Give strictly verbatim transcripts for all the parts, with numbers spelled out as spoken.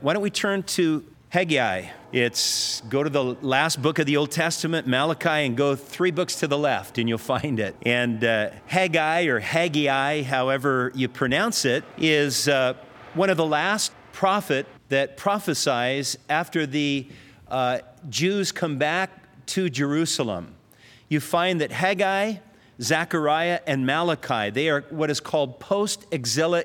Why don't we turn to Haggai? It's go to the last book of the Old Testament, Malachi, and go three books to the left, and you'll find it. And uh, Haggai, or Haggai, however you pronounce it, is uh, one of the last prophet that prophesies after the uh, Jews come back to Jerusalem. You find that Haggai, Zechariah, and Malachi, they are what is called post-exilic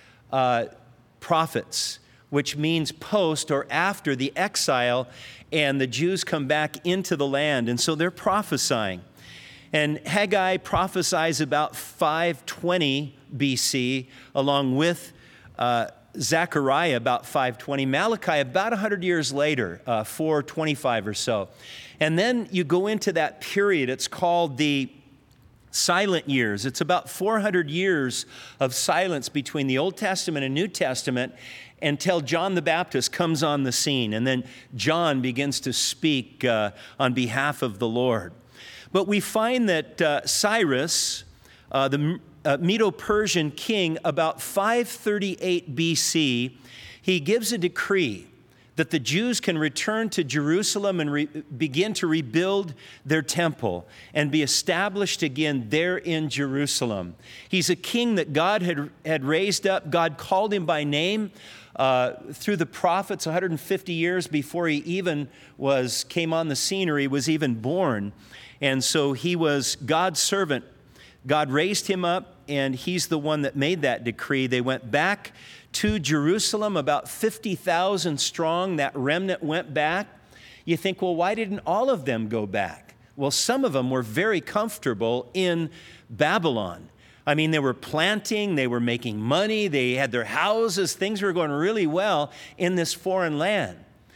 uh, prophets, which means post or after the exile and the Jews come back into the land. And so they're prophesying. And Haggai prophesies about five twenty B C, along with uh, Zechariah about five twenty, Malachi about one hundred years later, uh, four twenty-five or so. And then you go into that period, it's called the silent years. It's about four hundred years of silence between the Old Testament and New Testament until John the Baptist comes on the scene. And then John begins to speak uh, on behalf of the Lord. But we find that uh, Cyrus, uh, the uh, Medo-Persian king, about five thirty-eight B C, he gives a decree that the Jews can return to Jerusalem and re- begin to rebuild their temple and be established again there in Jerusalem. He's a king that God had, had raised up. God called him by name uh, through the prophets one hundred fifty years before he even was came on the scene or he was even born. And so he was God's servant. God raised him up, and he's the one that made that decree. They went back to Jerusalem, about fifty thousand strong. That remnant went back. You think, well, why didn't all of them go back? Well, some of them were very comfortable in Babylon. I mean, they were planting, they were making money, they had their houses, things were going really well in this foreign land.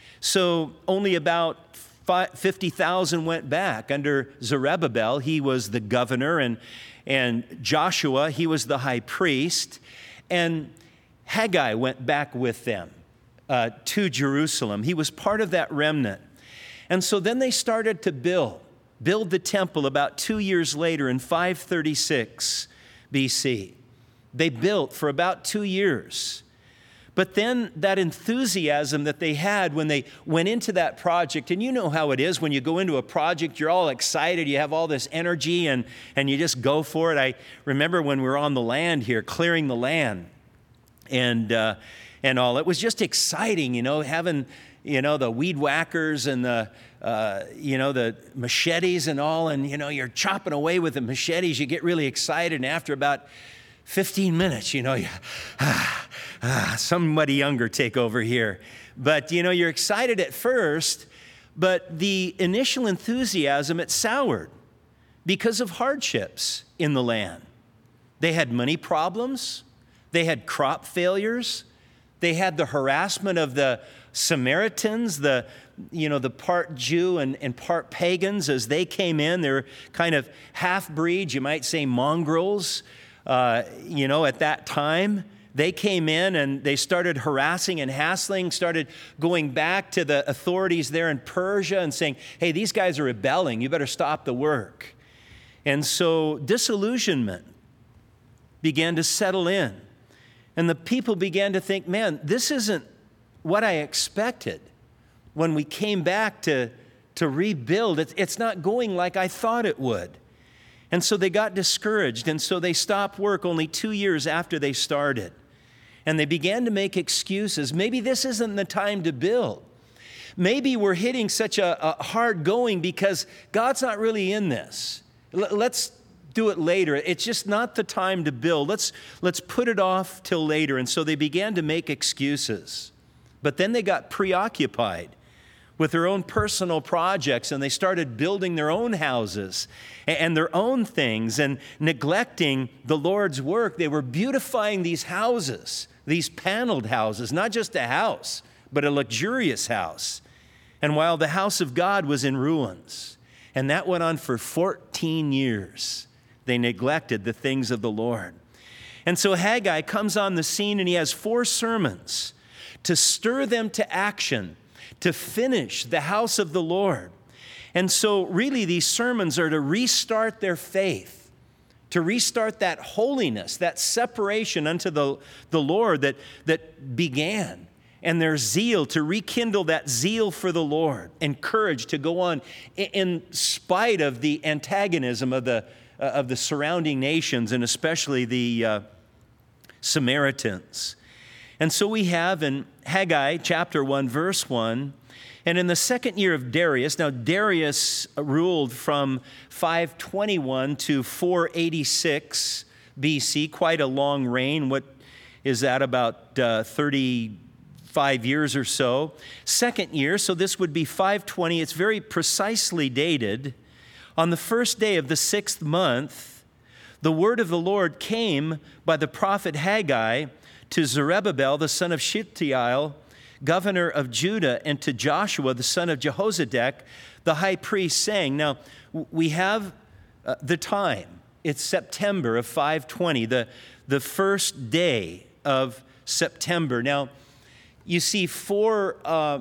So only about fifty thousand went back under Zerubbabel. He was the governor, and, and Joshua, he was the high priest. And Haggai went back with them uh, to Jerusalem. He was part of that remnant. And so then they started to build, build the temple about two years later in five thirty-six B C. They built for about two years. But then that enthusiasm that they had when they went into that project, and you know how it is when you go into a project, you're all excited, you have all this energy, and, and you just go for it. I remember when we were on the land here, clearing the land, and uh, and all. It was just exciting, you know, having, you know, the weed whackers and the, uh, you know, the machetes and all, and, you know, you're chopping away with the machetes, you get really excited, and after about fifteen minutes, you know, you, ah, ah, somebody younger take over here. But, you know, you're excited at first, but the initial enthusiasm, it soured because of hardships in the land. They had money problems. They had crop failures. They had the harassment of the Samaritans, the, you know, the part Jew and, and part pagans as they came in. They were kind of half-breeds, you might say mongrels, uh, you know, at that time. They came in and they started harassing and hassling, started going back to the authorities there in Persia and saying, hey, these guys are rebelling. You better stop the work. And so disillusionment began to settle in. And the people began to think, man, this isn't what I expected when we came back to, to rebuild. It's, it's not going like I thought it would. And so they got discouraged, and so they stopped work only two years after they started. And they began to make excuses. Maybe this isn't the time to build. Maybe we're hitting such a, a hard going because God's not really in this. L- let's do it later. It's just not the time to build. Let's, let's put it off till later. And so they began to make excuses. But then they got preoccupied with their own personal projects, and they started building their own houses and their own things and neglecting the Lord's work. They were beautifying these houses, these paneled houses, not just a house, but a luxurious house. And while the house of God was in ruins, and that went on for fourteen years, they neglected the things of the Lord. And so Haggai comes on the scene, and he has four sermons to stir them to action, to finish the house of the Lord. And so really these sermons are to restart their faith, to restart that holiness, that separation unto the, the Lord that, that began. and their zeal, to rekindle that zeal for the Lord and courage to go on in spite of the antagonism of the, uh, of the surrounding nations, and especially the uh, Samaritans. And so we have in Haggai chapter one, verse one, and in the second year of Darius, now Darius ruled from five twenty-one to four eighty-six B C, quite a long reign. What is that, about uh, thirty-five years or so? Second year, so this would be five twenty. It's very precisely dated. On the first day of the sixth month, the word of the Lord came by the prophet Haggai to Zerubbabel, the son of Shealtiel, governor of Judah, and to Joshua, the son of Jehozadak, the high priest, saying, now, we have uh, the time. It's September of five twenty, the, the first day of September. Now, you see, for, uh,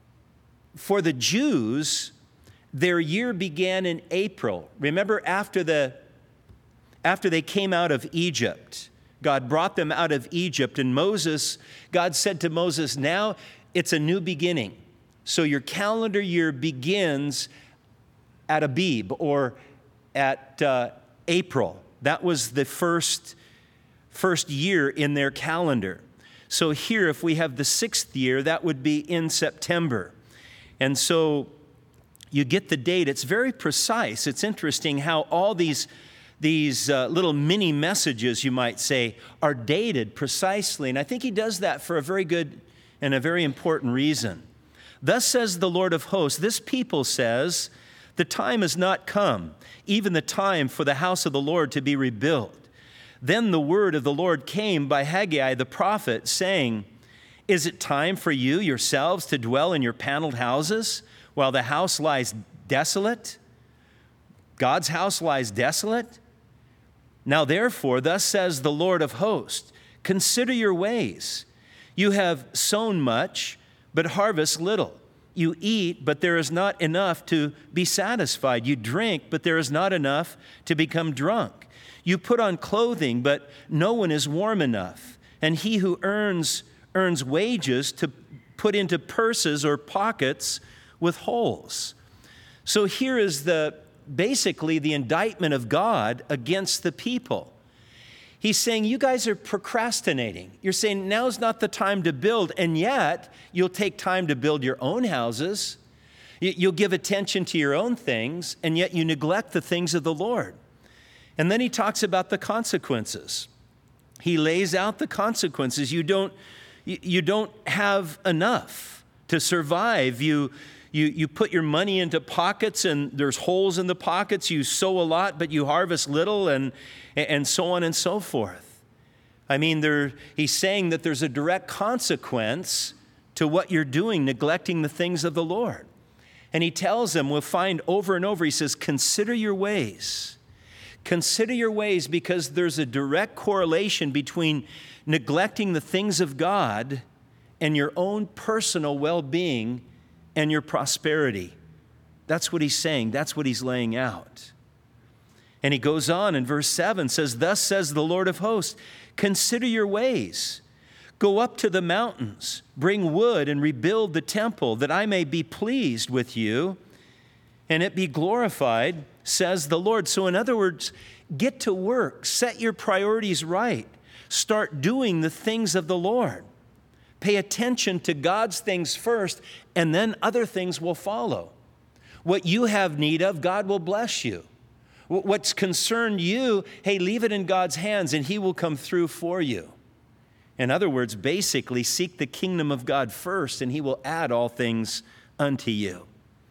for the Jews, their year began in April. Remember, after, the, after they came out of Egypt, God brought them out of Egypt, and Moses, God said to Moses, now it's a new beginning. So your calendar year begins at Abib, or at uh, April. That was the first, first year in their calendar. So here, if we have the sixth year, that would be in September. And so you get the date. It's very precise. It's interesting how all these These uh, little mini messages, you might say, are dated precisely. And I think he does that for a very good and a very important reason. Thus says the Lord of hosts, this people says, the time has not come, even the time for the house of the Lord to be rebuilt. Then the word of the Lord came by Haggai the prophet, saying, is it time for you yourselves to dwell in your paneled houses while the house lies desolate? God's house lies desolate? Now therefore, thus says the Lord of hosts, consider your ways. You have sown much, but harvest little. You eat, but there is not enough to be satisfied. You drink, but there is not enough to become drunk. You put on clothing, but no one is warm enough. And he who earns, earns wages to put into purses or pockets with holes. So here is the basically the indictment of God against the people. He's saying, you guys are procrastinating. You're saying now's not the time to build, and yet you'll take time to build your own houses. You'll give attention to your own things, and yet you neglect the things of the Lord. And then he talks about the consequences. He lays out the consequences. You don't, you don't have enough to survive. You You, you put your money into pockets, and there's holes in the pockets. You sow a lot, but you harvest little, and, and so on and so forth. I mean, there, he's saying that there's a direct consequence to what you're doing, neglecting the things of the Lord. And he tells them, we'll find over and over, he says, consider your ways. Consider your ways, because there's a direct correlation between neglecting the things of God and your own personal well-being and your prosperity. That's what he's saying. That's what he's laying out. And he goes on in verse seven, says, thus says the Lord of hosts, consider your ways. Go up to the mountains, bring wood and rebuild the temple, that I may be pleased with you and it be glorified, says the Lord. So in other words, get to work, set your priorities right, start doing the things of the Lord. Pay attention to God's things first, and then other things will follow. What you have need of, God will bless you. What's concerned you, hey, leave it in God's hands, and he will come through for you. In other words, basically, seek the kingdom of God first, and he will add all things unto you.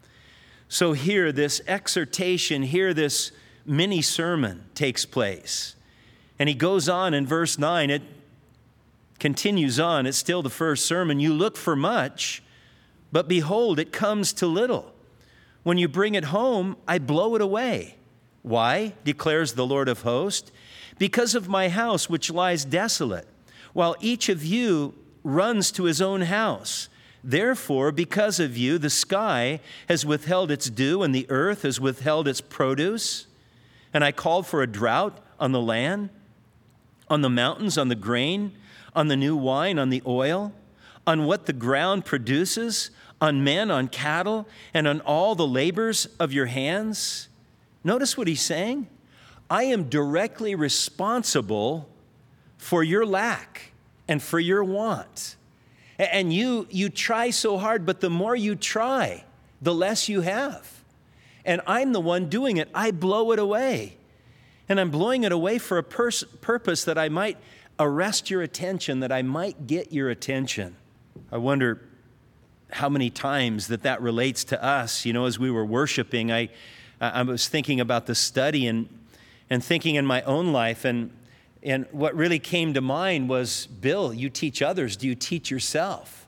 So here, this exhortation, here, this mini sermon takes place. And he goes on in verse nine, it continues on, it's still the first sermon. You look for much, but behold, it comes to little. When you bring it home, I blow it away. Why? Declares the Lord of hosts. Because of my house which lies desolate, while each of you runs to his own house. Therefore, because of you, the sky has withheld its dew, and the earth has withheld its produce. And I called for a drought on the land, on the mountains, on the grain, on the new wine, on the oil, on what the ground produces, on men, on cattle, and on all the labors of your hands? Notice what he's saying. I am directly responsible for your lack and for your want. And you, you try so hard, but the more you try, the less you have. And I'm the one doing it. I blow it away. And I'm blowing it away for a pers- purpose that I might arrest your attention, that I might get your attention. I wonder how many times that that relates to us. You know, as we were worshiping, I, I was thinking about the study and, and thinking in my own life. And, and what really came to mind was, Bill, you teach others. Do you teach yourself?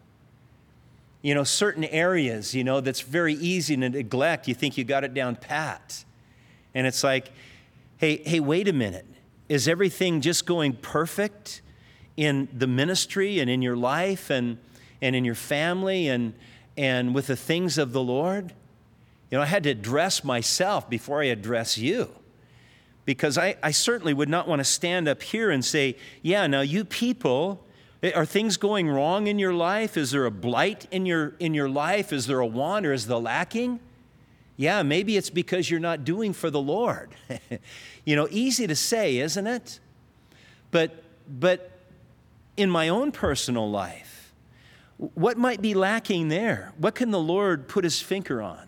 You know, certain areas, you know, that's very easy to neglect. You think you got it down pat. And it's like, hey, hey, wait a minute. Is everything just going perfect in the ministry and in your life and, and in your family and, and with the things of the Lord? You know, I had to address myself before I address you, because I, I certainly would not want to stand up here and say, yeah, now you people, are things going wrong in your life? Is there a blight in your, in your life? Is there a want or is there lacking? Yeah, maybe it's because you're not doing for the Lord. You know, easy to say, isn't it? But, but in my own personal life, what might be lacking there? What can the Lord put his finger on?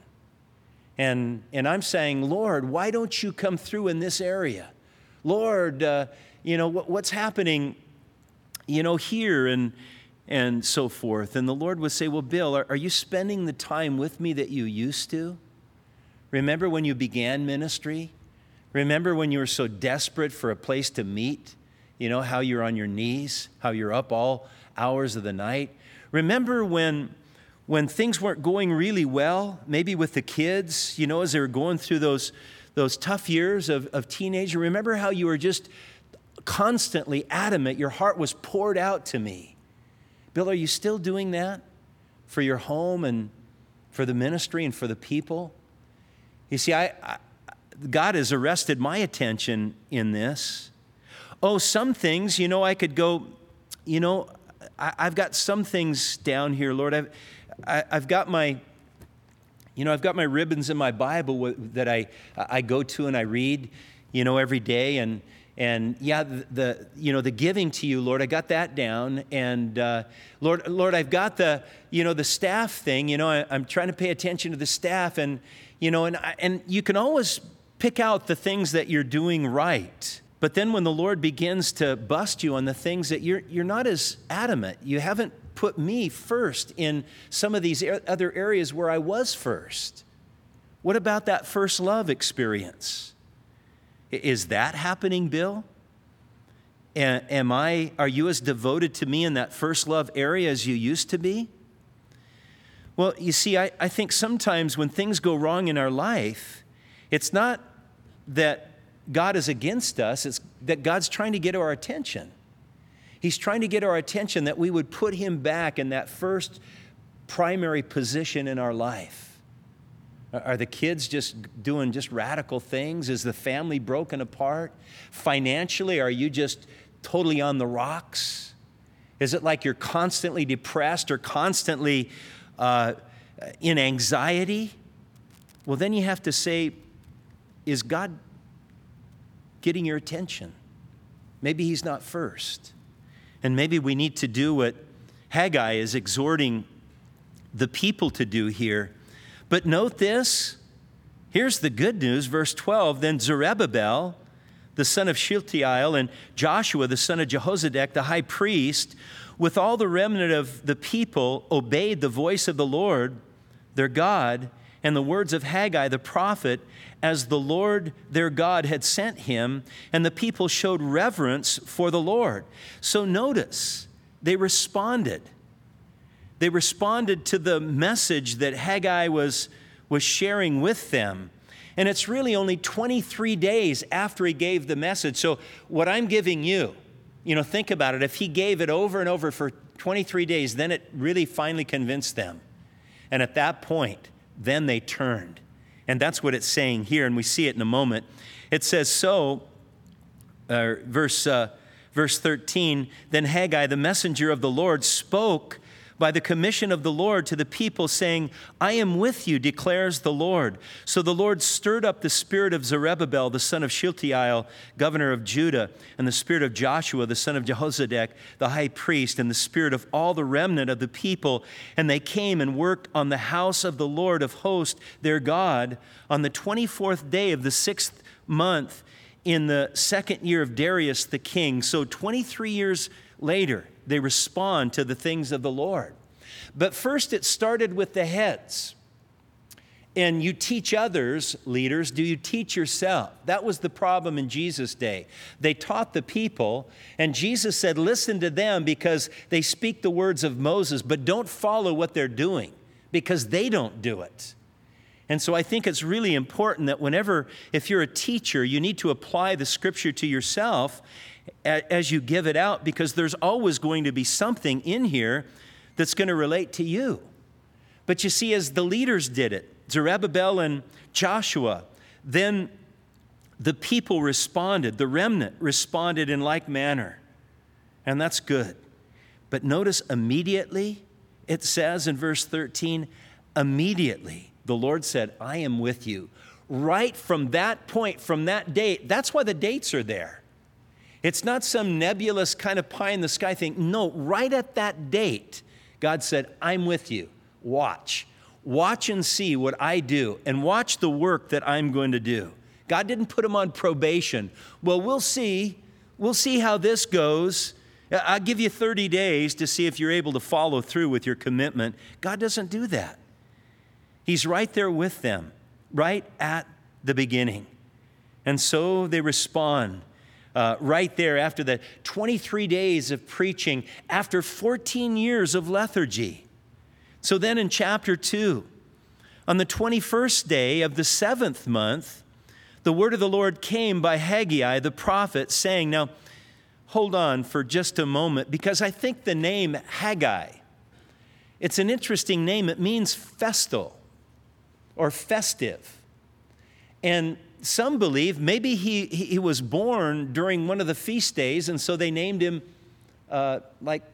And, and I'm saying, Lord, why don't you come through in this area? Lord, uh, you know, what, what's happening, you know, here and, and so forth. And the Lord would say, well, Bill, are, are you spending the time with me that you used to? Remember when you began ministry? Remember when you were so desperate for a place to meet? You know, how you're on your knees, how you're up all hours of the night. Remember when, when things weren't going really well, maybe with the kids, you know, as they were going through those, those tough years of, of teenager. Remember how you were just constantly adamant, your heart was poured out to me. Bill, are you still doing that for your home and for the ministry and for the people? You see, I, I, God has arrested my attention in this. Oh, some things, you know, I could go, you know, I, I've got some things down here, Lord. I've, I, I've got my, you know, I've got my ribbons in my Bible that I, I go to and I read, you know, every day. And, and yeah, the, the you know, the giving to you, Lord, I got that down. And uh, Lord, Lord, I've got the, you know, the staff thing, you know, I, I'm trying to pay attention to the staff. And, you know, and, and you can always pick out the things that you're doing right. But then when the Lord begins to bust you on the things that you're, you're not as adamant, you haven't put me first in some of these other areas where I was first. What about that first love experience? Is that happening, Bill? Am I, are you as devoted to me in that first love area as you used to be? Well, you see, I, I think sometimes when things go wrong in our life, it's not that God is against us, it's that God's trying to get our attention. He's trying to get our attention that we would put him back in that first primary position in our life. Are the kids just doing just radical things? Is the family broken apart? Financially, are you just totally on the rocks? Is it like you're constantly depressed or constantly uh, in anxiety? Well, then you have to say, is God getting your attention? Maybe he's not first. And maybe we need to do what Haggai is exhorting the people to do here. But note this, here's the good news, verse twelve, then Zerubbabel, the son of Shealtiel, and Joshua, the son of Jehozadak, the high priest, with all the remnant of the people, obeyed the voice of the Lord, their God, and the words of Haggai the prophet, as the Lord their God had sent him, and the people showed reverence for the Lord. So notice, they responded. They responded to the message that Haggai was, was sharing with them. And it's really only twenty-three days after he gave the message. So what I'm giving you, you know, think about it. If he gave it over and over for twenty-three days, then it really finally convinced them. And at that point, then they turned. And that's what it's saying here, and we see it in a moment. It says, so, uh, verse, uh, verse thirteen, then Haggai, the messenger of the Lord, spoke by the commission of the Lord to the people, saying, I am with you, declares the Lord. So the Lord stirred up the spirit of Zerubbabel, the son of Shealtiel, governor of Judah, and the spirit of Joshua, the son of Jehozadak, the high priest, and the spirit of all the remnant of the people. And they came and worked on the house of the Lord of hosts, their God, on the twenty-fourth day of the sixth month in the second year of Darius the king. So twenty-three years later, they respond to the things of the Lord. But first it started with the heads. And you teach others, leaders, do you teach yourself? That was the problem in Jesus' day. They taught the people, and Jesus said, listen to them because they speak the words of Moses, but don't follow what they're doing because they don't do it. And so I think it's really important that whenever, if you're a teacher, you need to apply the scripture to yourself as you give it out, because there's always going to be something in here that's going to relate to you. But you see, as the leaders did it, Zerubbabel and Joshua, then the people responded, the remnant responded in like manner. And that's good. But notice immediately, it says in verse thirteen, immediately the Lord said, I am with you. Right from that point, from that date, that's why the dates are there. It's not some nebulous kind of pie in the sky thing. No, right at that date, God said, I'm with you. Watch. Watch and see what I do, and watch the work that I'm going to do. God didn't put him on probation. Well, we'll see. We'll see how this goes. I'll give you thirty days to see if you're able to follow through with your commitment. God doesn't do that. He's right there with them, right at the beginning. And so they respond uh, right there after the twenty-three days of preaching, after fourteen years of lethargy. So then in chapter two, on the twenty-first day of the seventh month, the word of the Lord came by Haggai the prophet, saying, now, hold on for just a moment, because I think the name Haggai, it's an interesting name. It means festal or festive. And some believe maybe he, he was born during one of the feast days, and so they named him uh, like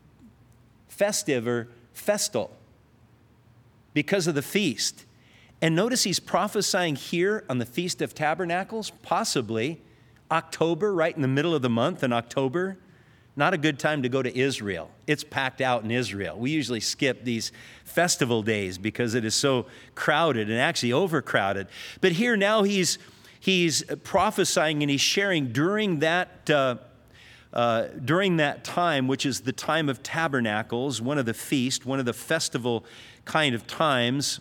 festive or festal because of the feast. And notice he's prophesying here on the Feast of Tabernacles, possibly October, right in the middle of the month in October. Not a good time to go to Israel. It's packed out in Israel. We usually skip these festival days because it is so crowded and actually overcrowded. But here now he's, he's prophesying and he's sharing during that uh, Uh, during that time, which is the time of tabernacles, one of the feast, one of the festival kind of times,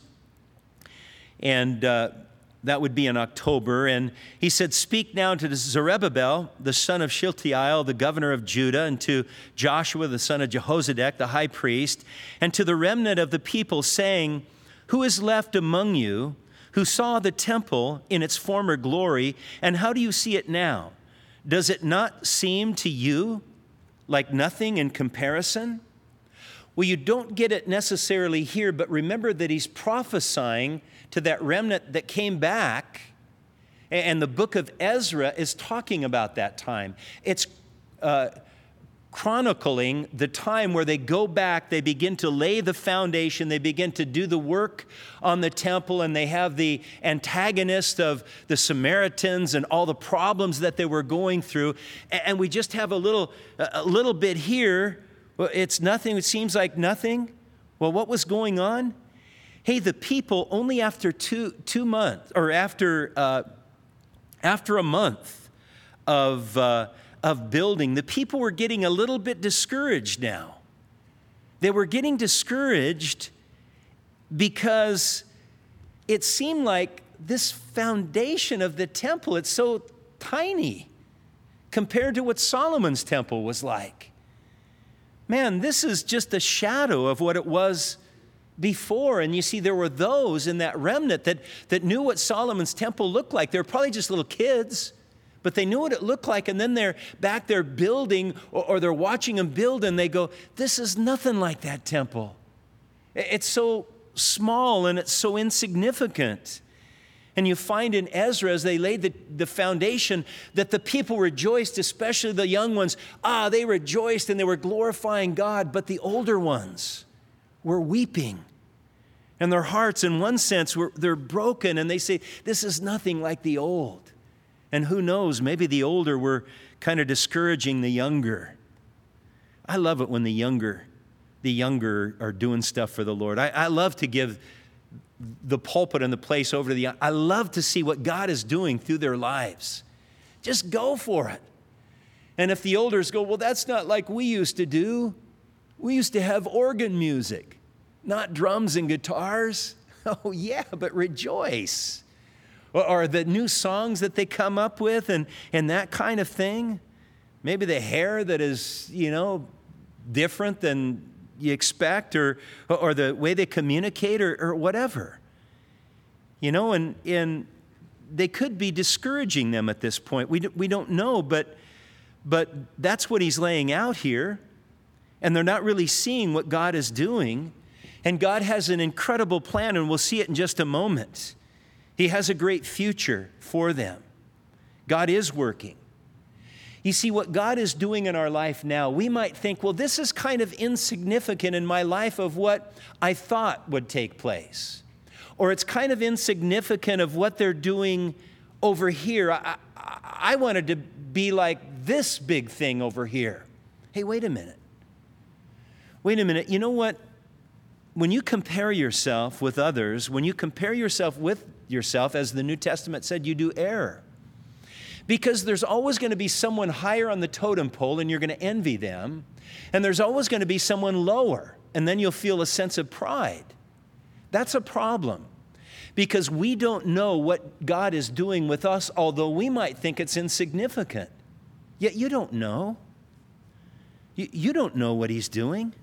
and uh, that would be in October. And he said, speak now to Zerubbabel, the son of Shealtiel, the governor of Judah, and to Joshua, the son of Jehozadak, the high priest, and to the remnant of the people, saying, who is left among you who saw the temple in its former glory, and how do you see it now? Does it not seem to you like nothing in comparison? Well, you don't get it necessarily here, but remember that he's prophesying to that remnant that came back, and the book of Ezra is talking about that time. It's uh, chronicling the time where they go back, they begin to lay the foundation, they begin to do the work on the temple, and they have the antagonist of the Samaritans and all the problems that they were going through. And we just have a little, a little bit here. It's nothing, it seems like nothing. Well, what was going on? Hey, the people only after two, two months, or after, uh, after a month of, uh, of building, the people were getting a little bit discouraged now. They were getting discouraged because it seemed like this foundation of the temple, it's so tiny compared to what Solomon's temple was like. Man, this is just a shadow of what it was before. And you see, there were those in that remnant that, that knew what Solomon's temple looked like. They were probably just little kids, but they knew what it looked like, and then they're back there building, or, or they're watching them build, and they go, this is nothing like that temple. It's so small, and it's so insignificant. And you find in Ezra, as they laid the, the foundation, that the people rejoiced, especially the young ones. Ah, they rejoiced, and they were glorifying God, but the older ones, were weeping. And their hearts, in one sense, were they're broken, and they say, this is nothing like the old. And who knows, maybe the older were kind of discouraging the younger. I love it when the younger, the younger are doing stuff for the Lord. I, I love to give the pulpit and the place over to the young. I love to see what God is doing through their lives. Just go for it. And if the elders go, well, that's not like we used to do. We used to have organ music, not drums and guitars. Oh, yeah, but rejoice. Or, or the new songs that they come up with and, and that kind of thing. Maybe the hair that is, you know, different than you expect, or, or the way they communicate, or, or whatever. You know, and, and they could be discouraging them at this point. We, we don't know, but, but that's what he's laying out here. And they're not really seeing what God is doing. And God has an incredible plan, and we'll see it in just a moment. He has a great future for them. God is working. You see, what God is doing in our life now, we might think, well, this is kind of insignificant in my life of what I thought would take place. Or it's kind of insignificant of what they're doing over here. I, I, I wanted to be like this big thing over here. Hey, wait a minute. Wait a minute. You know what? When you compare yourself with others, when you compare yourself with yourself, as the New Testament said, you do err. Because there's always going to be someone higher on the totem pole, and you're going to envy them. And there's always going to be someone lower, and then you'll feel a sense of pride. That's a problem. Because we don't know what God is doing with us, although we might think it's insignificant. Yet you don't know. You, you don't know what He's doing.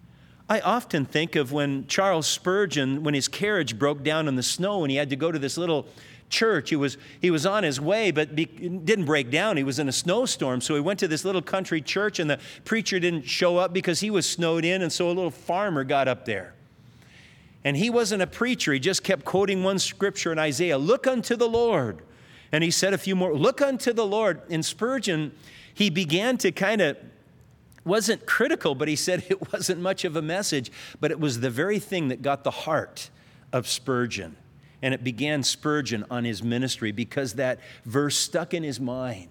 I often think of when Charles Spurgeon, when his carriage broke down in the snow and he had to go to this little church. He was, he was on his way, but be, didn't break down. He was in a snowstorm, so he went to this little country church, and the preacher didn't show up because he was snowed in, and so a little farmer got up there. And he wasn't a preacher. He just kept quoting one scripture in Isaiah, look unto the Lord. And he said a few more, look unto the Lord. And Spurgeon, he began to kind of, wasn't critical, but he said it wasn't much of a message, but it was the very thing that got the heart of Spurgeon. And it began Spurgeon on his ministry because that verse stuck in his mind.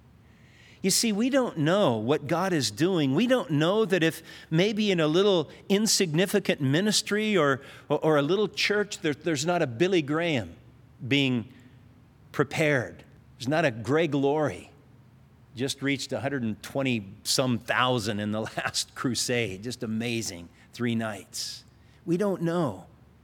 You see, we don't know what God is doing. We don't know that if maybe in a little insignificant ministry or, or, or a little church, there, there's not a Billy Graham being prepared. There's not a Greg Laurie. Just reached one hundred twenty some thousand in the last crusade. Just amazing. Three nights. We don't know.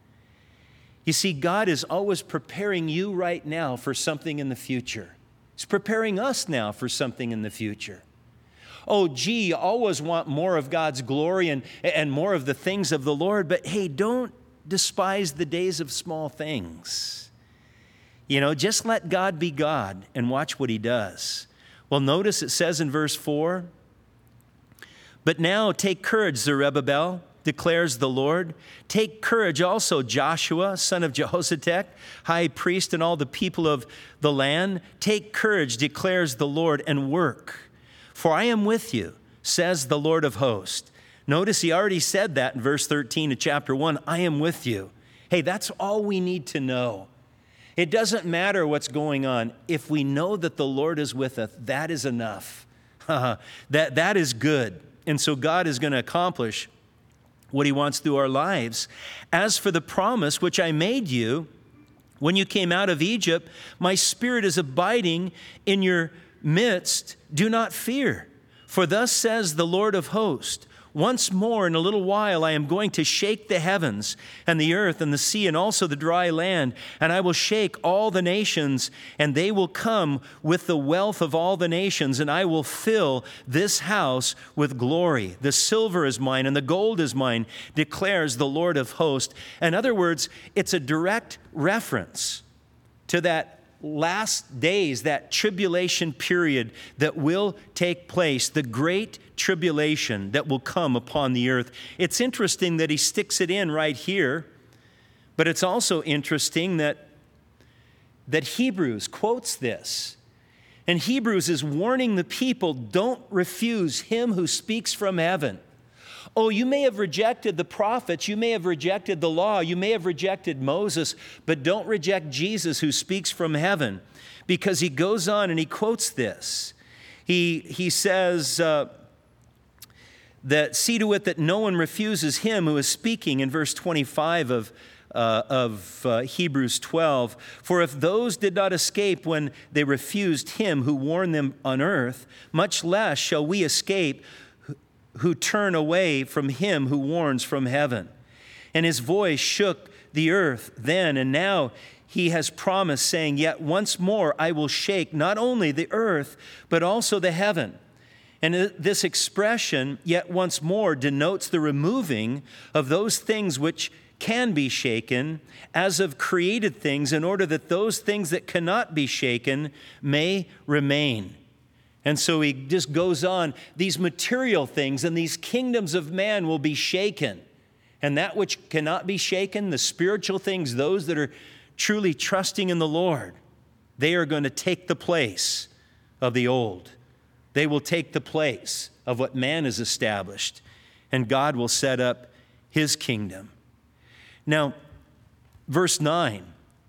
You see, God is always preparing you right now for something in the future. He's preparing us now for something in the future. Oh, gee, you always want more of God's glory and, and more of the things of the Lord, but hey, don't despise the days of small things. You know, just let God be God and watch what He does. Well, notice it says in verse four, but now take courage, Zerubbabel, declares the Lord. Take courage also, Joshua, son of Jehozadak, high priest, and all the people of the land. Take courage, declares the Lord, and work. For I am with you, says the Lord of hosts. Notice he already said that in verse thirteen of chapter one, I am with you. Hey, that's all we need to know. It doesn't matter what's going on. If we know that the Lord is with us, that is enough. that, that is good. And so God is going to accomplish what He wants through our lives. As for the promise which I made you, when you came out of Egypt, my Spirit is abiding in your midst. Do not fear. For thus says the Lord of hosts, once more in a little while I am going to shake the heavens and the earth and the sea and also the dry land, and I will shake all the nations, and they will come with the wealth of all the nations, and I will fill this house with glory. The silver is mine and the gold is mine, declares the Lord of hosts. In other words, it's a direct reference to that last days, that tribulation period that will take place, the great tribulation that will come upon the earth. It's interesting that he sticks it in right here, but it's also interesting that, that Hebrews quotes this. And Hebrews is warning the people, don't refuse Him who speaks from heaven. Oh, you may have rejected the prophets, you may have rejected the law, you may have rejected Moses, but don't reject Jesus who speaks from heaven, because he goes on and he quotes this. He, he says uh, that, see to it that no one refuses him who is speaking, in verse twenty-five of, uh, of uh, Hebrews twelve. For if those did not escape when they refused him who warned them on earth, much less shall we escape who turn away from him who warns from heaven. And his voice shook the earth then, and now he has promised, saying, yet once more I will shake not only the earth, but also the heaven. And this expression, yet once more, denotes the removing of those things which can be shaken as of created things, in order that those things that cannot be shaken may remain. And so he just goes on, these material things and these kingdoms of man will be shaken. And that which cannot be shaken, the spiritual things, those that are truly trusting in the Lord, they are going to take the place of the old. They will take the place of what man has established. And God will set up his kingdom. Now, verse nine.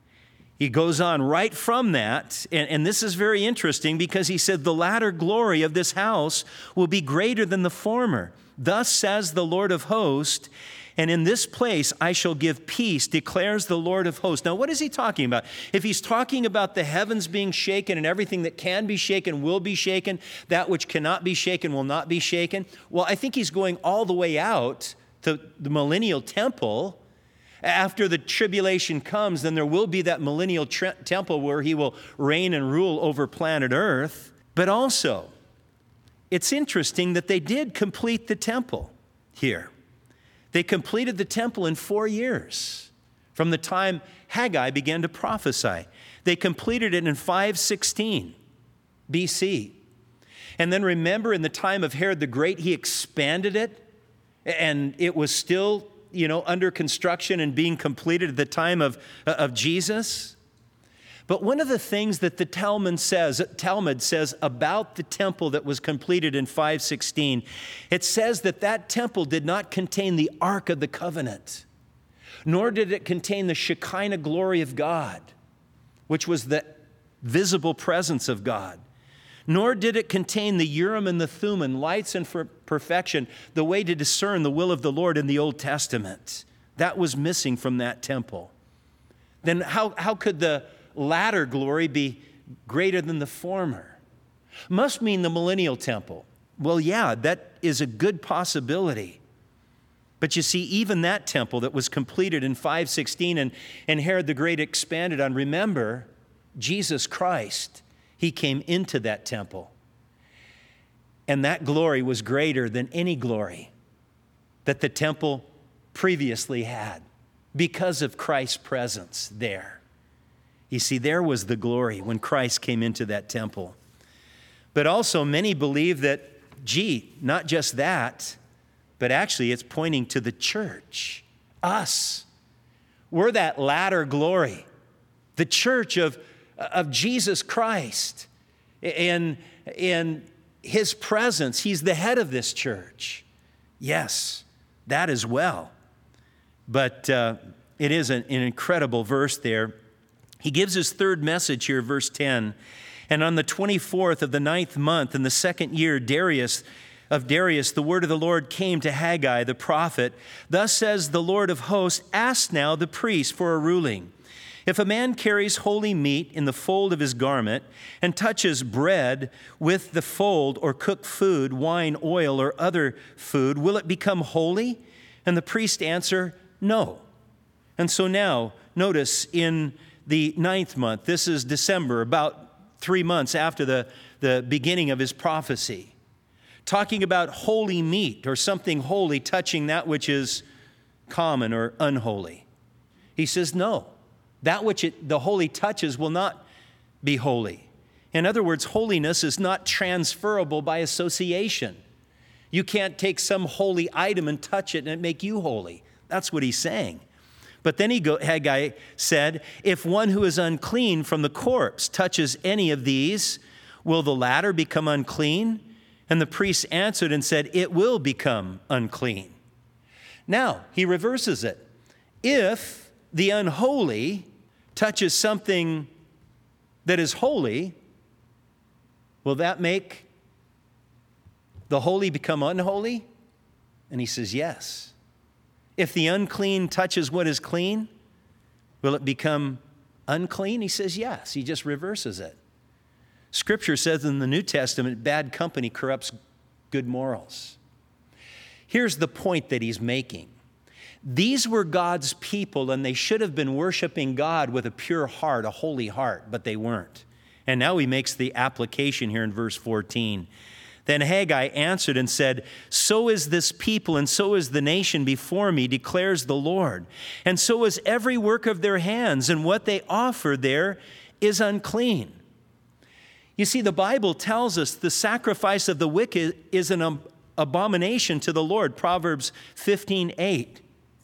He goes on right from that, and, and this is very interesting because he said, the latter glory of this house will be greater than the former. Thus says the Lord of hosts, and in this place I shall give peace, declares the Lord of hosts. Now, what is he talking about? If he's talking about the heavens being shaken and everything that can be shaken will be shaken, that which cannot be shaken will not be shaken, well, I think he's going all the way out to the millennial temple. After the tribulation comes, then there will be that millennial tre- temple where he will reign and rule over planet Earth. But also, it's interesting that they did complete the temple here. They completed the temple in four years from the time Haggai began to prophesy. They completed it in five sixteen B C. And then remember, in the time of Herod the Great, he expanded it, and it was still you know, under construction and being completed at the time of, of Jesus. But one of the things that the Talmud says, Talmud says about the temple that was completed in five sixteen, it says that that temple did not contain the Ark of the Covenant, nor did it contain the Shekinah glory of God, which was the visible presence of God. Nor did it contain the Urim and the Thummim, lights and for perfection, the way to discern the will of the Lord in the Old Testament. That was missing from that temple. Then how, how could the latter glory be greater than the former? Must mean the millennial temple. Well, yeah, that is a good possibility. But you see, even that temple that was completed in five sixteen and, and Herod the Great expanded on, remember, Jesus Christ, he came into that temple. And that glory was greater than any glory that the temple previously had because of Christ's presence there. You see, there was the glory when Christ came into that temple. But also many believe that, gee, not just that, but actually it's pointing to the church, us. We're that latter glory, the church of of Jesus Christ. In, in his presence, he's the head of this church. Yes, that as well. But uh, it is an, an incredible verse there. He gives his third message here, verse ten. And on the twenty-fourth of the ninth month, in the second year, Darius of Darius, the word of the Lord came to Haggai the prophet. Thus says the Lord of hosts, ask now the priest for a ruling. If a man carries holy meat in the fold of his garment and touches bread with the fold, or cooked food, wine, oil, or other food, will it become holy? And the priest answer, no. And so now, notice in the ninth month, this is December, about three months after the, the beginning of his prophecy, talking about holy meat or something holy touching that which is common or unholy. He says, no. That which it, the holy touches will not be holy. In other words, holiness is not transferable by association. You can't take some holy item and touch it and it make you holy. That's what he's saying. But then he go, Haggai said, if one who is unclean from the corpse touches any of these, will the latter become unclean? And the priests answered and said, it will become unclean. Now, he reverses it. If the unholy touches something that is holy, will that make the holy become unholy? And he says, yes. If the unclean touches what is clean, will it become unclean? He says, yes. He just reverses it. Scripture says in the New Testament, bad company corrupts good morals. Here's the point that he's making. These were God's people, and they should have been worshiping God with a pure heart, a holy heart, but they weren't. And now he makes the application here in verse fourteen. Then Haggai answered and said, so is this people, and so is the nation before me, declares the Lord. And so is every work of their hands, and what they offer there is unclean. You see, the Bible tells us the sacrifice of the wicked is an abomination to the Lord, Proverbs fifteen eight.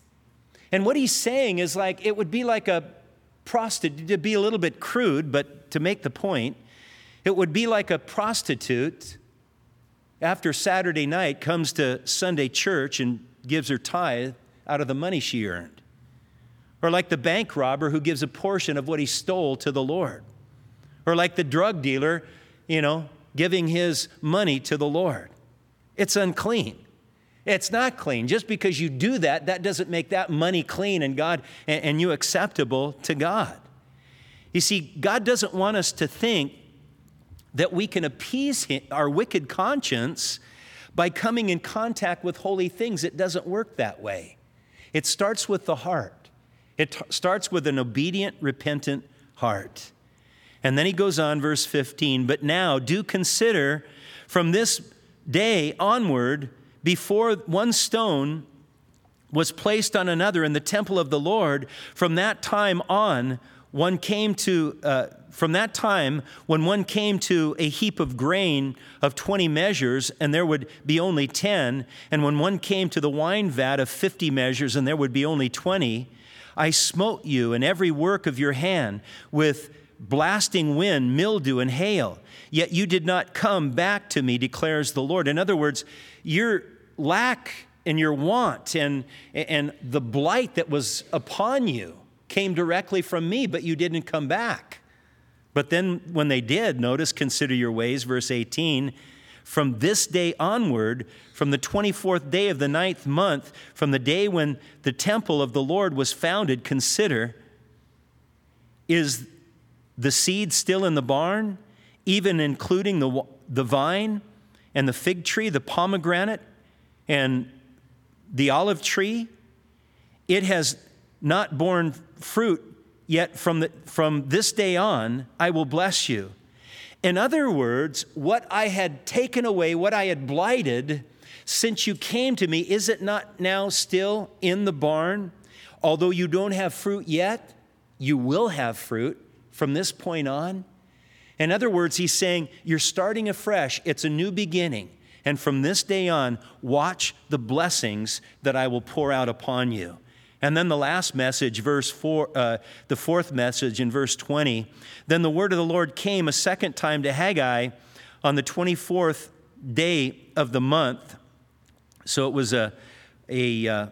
And what he's saying is like, it would be like a prostitute, to be a little bit crude, but to make the point, it would be like a prostitute after Saturday night comes to Sunday church and gives her tithe out of the money she earned. Or like the bank robber who gives a portion of what he stole to the Lord. Or like the drug dealer, you know, giving his money to the Lord. It's unclean. It's not clean. Just because you do that, that doesn't make that money clean and God and, and you acceptable to God. You see, God doesn't want us to think that we can appease him, our wicked conscience by coming in contact with holy things. It doesn't work that way. It starts with the heart. It t- starts with an obedient, repentant heart. And then he goes on, verse fifteen, but now do consider from this day onward, before one stone was placed on another in the temple of the Lord, from that time on, one came to, uh, from that time when one came to a heap of grain of twenty measures, and there would be only ten, and when one came to the wine vat of fifty measures, and there would be only twenty, I smote you and every work of your hand with blasting wind, mildew, and hail. Yet you did not come back to me, declares the Lord. In other words, your lack and your want and, and the blight that was upon you came directly from me, but you didn't come back. But then when they did, notice, consider your ways, verse eighteen, from this day onward, from the twenty-fourth day of the ninth month, from the day when the temple of the Lord was founded, consider, is the seed still in the barn, even including the, the vine and the fig tree, the pomegranate and the olive tree? It has not borne fruit, yet from, the, from this day on, I will bless you. In other words, what I had taken away, what I had blighted, since you came to me, is it not now still in the barn? Although you don't have fruit yet, you will have fruit from this point on. In other words, he's saying, you're starting afresh. It's a new beginning. And from this day on, watch the blessings that I will pour out upon you. And then the last message, verse four, uh, the fourth message in verse twenty, then the word of the Lord came a second time to Haggai on the twenty-fourth day of the month. So it was a, a uh,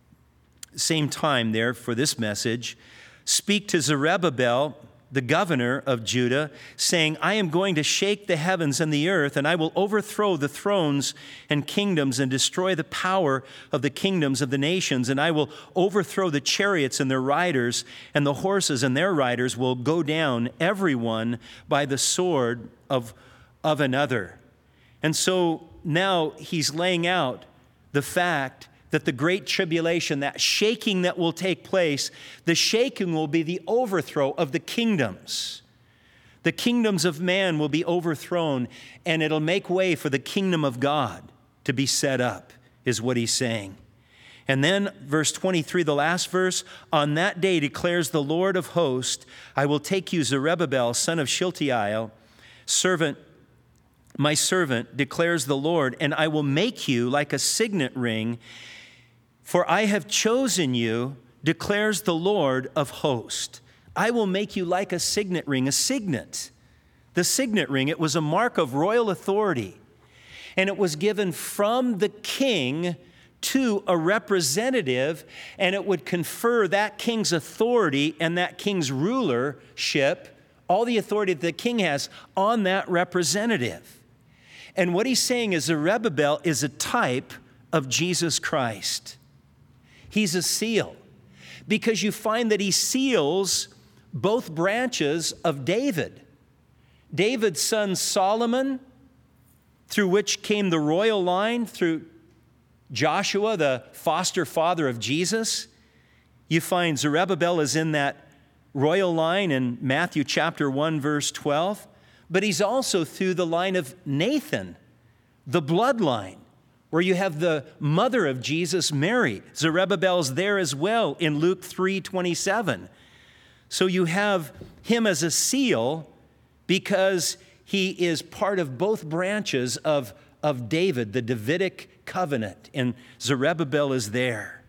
same time there for this message. Speak to Zerubbabel, the governor of Judah, saying, I am going to shake the heavens and the earth, and I will overthrow the thrones and kingdoms and destroy the power of the kingdoms of the nations, and I will overthrow the chariots and their riders, and the horses and their riders will go down, every one by the sword of, of another. And so now he's laying out the fact that the great tribulation, that shaking that will take place, the shaking will be the overthrow of the kingdoms. The kingdoms of man will be overthrown, and it'll make way for the kingdom of God to be set up, is what he's saying. And then verse twenty-three, the last verse, on that day declares the Lord of hosts, I will take you, Zerubbabel, son of Shealtiel, servant, my servant, declares the Lord, and I will make you like a signet ring, for I have chosen you, declares the Lord of hosts. I will make you like a signet ring, a signet. The signet ring, it was a mark of royal authority. And it was given from the king to a representative, and it would confer that king's authority and that king's rulership, all the authority that the king has, on that representative. And what he's saying is Zerubbabel is a type of Jesus Christ. He's a seal, because you find that he seals both branches of David. David's son Solomon, through which came the royal line, through Joshua, the foster father of Jesus. You find Zerubbabel is in that royal line in Matthew chapter one, verse twelve. But he's also through the line of Nathan, the bloodline, where you have the mother of Jesus, Mary. Zerubbabel's there as well in Luke three twenty-seven. So you have him as a seal because he is part of both branches of, of David, the Davidic covenant, and Zerubbabel is there.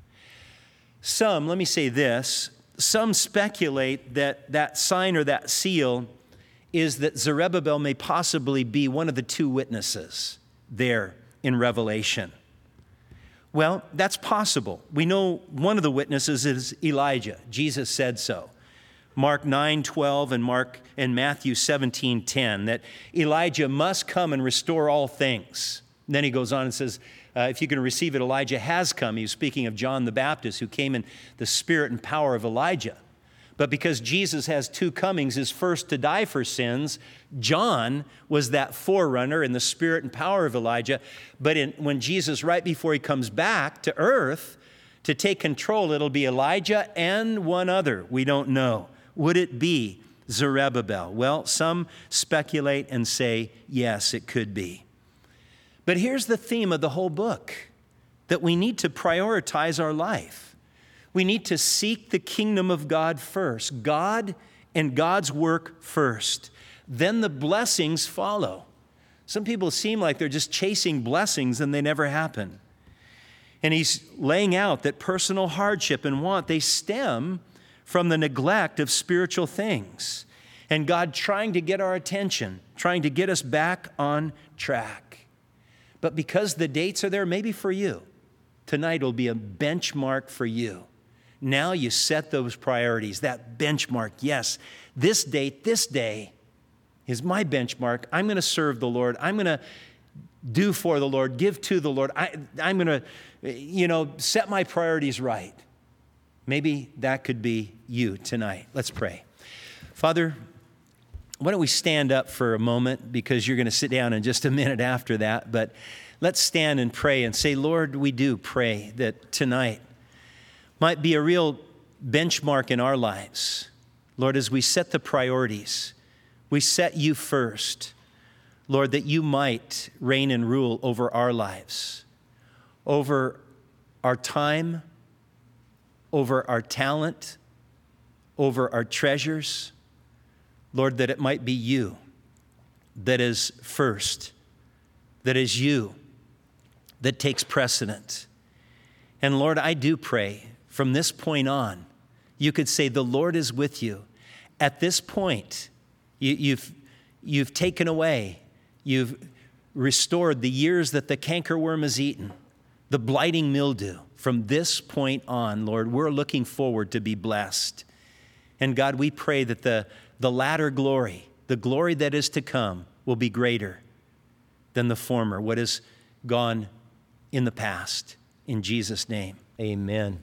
Some, let me say this, some speculate that that sign or that seal is that Zerubbabel may possibly be one of the two witnesses there in Revelation. Well, that's possible. We know one of the witnesses is Elijah. Jesus said so. Mark nine twelve and Mark and Matthew seventeen ten, that Elijah must come and restore all things. And then he goes on and says, uh, if you can receive it, Elijah has come. He was speaking of John the Baptist, who came in the spirit and power of Elijah. But because Jesus has two comings, his first to die for sins, John was that forerunner in the spirit and power of Elijah. But in, when Jesus, right before he comes back to earth to take control, it'll be Elijah and one other. We don't know. Would it be Zerubbabel? Well, some speculate and say, yes, it could be. But here's the theme of the whole book, that we need to prioritize our life. We need to seek the kingdom of God first, God and God's work first. Then the blessings follow. Some people seem like they're just chasing blessings and they never happen. And he's laying out that personal hardship and want, they stem from the neglect of spiritual things. And God trying to get our attention, trying to get us back on track. But because the dates are there, maybe for you, tonight will be a benchmark for you. Now you set those priorities, that benchmark. Yes, this date, this day is my benchmark. I'm going to serve the Lord. I'm going to do for the Lord, give to the Lord. I, I'm going to, you know, set my priorities right. Maybe that could be you tonight. Let's pray. Father, why don't we stand up for a moment, because you're going to sit down in just a minute after that. But let's stand and pray and say, Lord, we do pray that tonight might be a real benchmark in our lives. Lord, as we set the priorities, we set you first. Lord, that you might reign and rule over our lives, over our time, over our talent, over our treasures. Lord, that it might be you that is first, that is you that takes precedent. And Lord, I do pray from this point on, you could say the Lord is with you. At this point, you, you've, you've taken away, you've restored the years that the cankerworm has eaten, the blighting mildew. From this point on, Lord, we're looking forward to be blessed. And God, we pray that the, the latter glory, the glory that is to come, will be greater than the former, what has gone in the past. In Jesus' name, amen.